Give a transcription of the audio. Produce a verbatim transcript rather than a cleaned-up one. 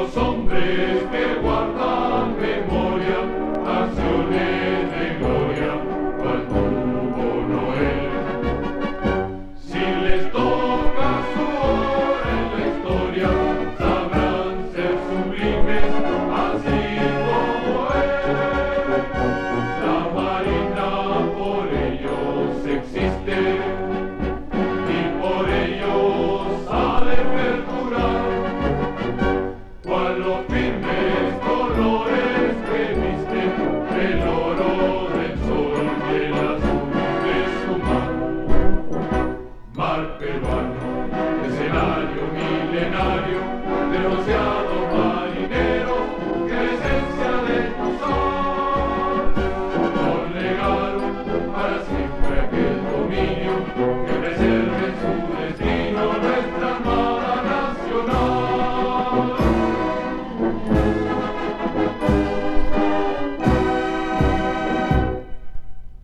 los hombres que guardan memoria, acciones de gloria, cual tuvo Noé. Si les toca su hora en la historia, sabrán ser sublimes, así como él. La marina por ellos existe y por ellos ha de perdurar, cual los firmes colores que visten el oro del sol y el azul de su mar. Mar peruano, escenario milenario.